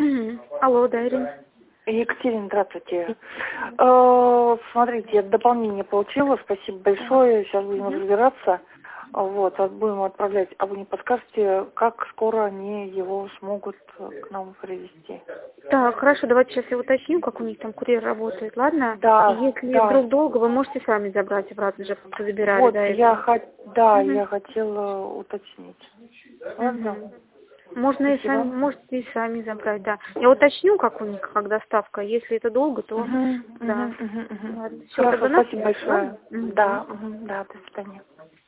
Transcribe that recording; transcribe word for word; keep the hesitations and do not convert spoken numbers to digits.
Мгм. Алло, да, Ирина. Екатерина, здравствуйте. Э, Смотрите, я дополнение получила, спасибо большое, сейчас будем Мгм. разбираться. Вот, а будем отправлять. А вы не подскажете, как скоро они его смогут к нам привезти? Так, хорошо, давайте сейчас я уточню, как у них там курьер работает, ладно? И Да, если да. вдруг долго, вы можете сами забрать обратно же, как вы забирали Вот, до я этого. хот... да, Мгм. я хотела уточнить. Ладно? Мгм. Можно и сами, Спасибо. можете и сами забрать, да. Я уточню, как у них, как доставка. Если это долго, то Угу, да. угу, угу, угу. Ладно. Все, Хорошо, тогда на спасибо связи, ладно? большое. Мгм. Да, угу, да, до свидания.